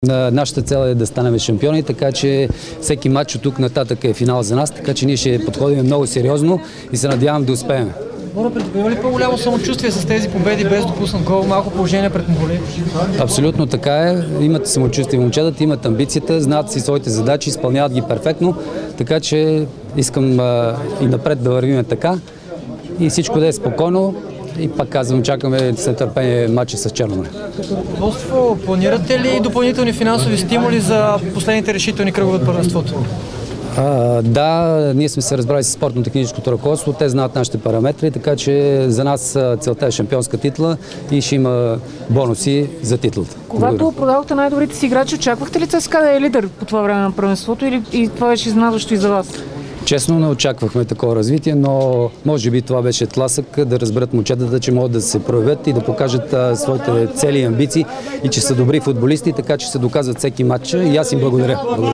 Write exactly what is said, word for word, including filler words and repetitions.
Нашата цел е да станем шампиони, така че всеки матч от тук нататък е финал за нас, така че ние ще подходим много сериозно и се надявам да успеем. Боро, придобива ли по-голямо самочувствие с тези победи без допуснат гол, малко положение пред Монголия? Абсолютно така е. Имат самочувствие момчетата, имат амбицията, знаят си своите задачи, изпълняват ги перфектно, така че искам а, и напред да вървим така и всичко да е спокойно. И пак казвам, чакаме с нетърпение матча с Черно море. Като ръководство, планирате ли допълнителни финансови стимули за последните решителни кръгове от първенството? А, да, ние сме се разбрали с спортно-техническото ръководство, те знаят нашите параметри, така че за нас целта е шампионска титла и ще има бонуси за титлата. Когато продавахте най-добрите си играчи, очаквахте ли ЦСКА да е лидер по това време на първенството или и това беше изненадващо и за вас? Честно, не очаквахме такова развитие, но може би това беше тласък да разберат момчетата, че могат да се проявят и да покажат а, своите цели и амбиции и че са добри футболисти, така че се доказват всеки матч и аз им благодаря.